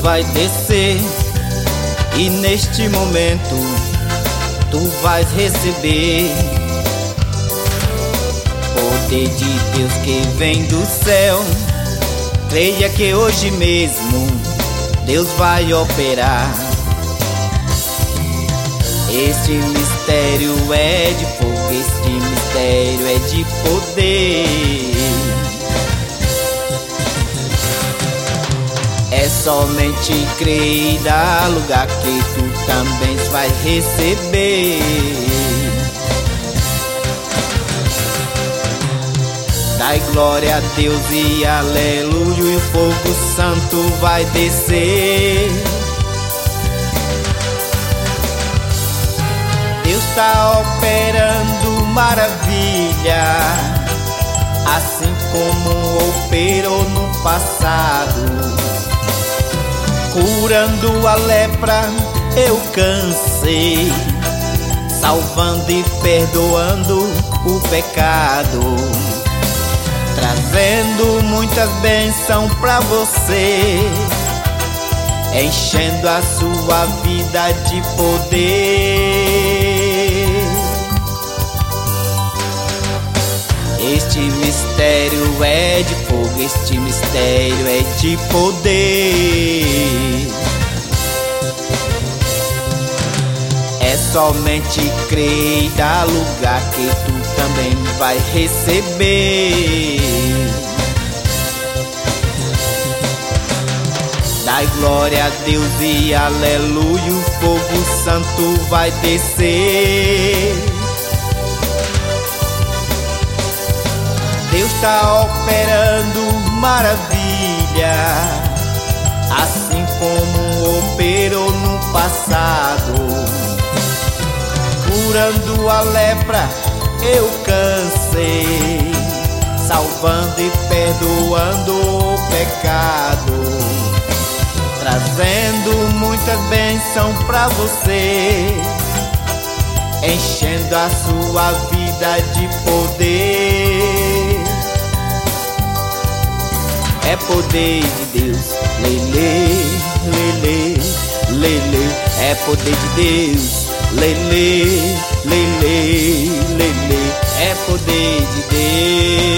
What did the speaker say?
vai descer e neste momento tu vais receber poder de Deus que vem do céu. Creia que hoje mesmo Deus vai operar. Este mistério é de fogo, este mistério é de poder. É somente crer e dar lugar que tu também vai receber. Dai glória a Deus e aleluia, e o fogo santo vai descer. Deus está operando maravilha, assim como operou no passado, curando a lepra e o câncer, salvando e perdoando o pecado, trazendo muitas bênçãos pra você, enchendo a sua vida de poder. Este mistério é de fogo, este mistério é de poder. É somente crer e dar lugar que tu também vai receber. Dai glória a Deus e aleluia, o fogo santo vai descer. Deus está operando maravilha, assim como operou no passado, curando a lepra e o câncer, salvando e perdoando o pecado, trazendo muitas bênçãos pra você, enchendo a sua vida de poder. É poder de Deus, lele, lele, lele. É poder de Deus, lele, lele, lele. É poder de Deus.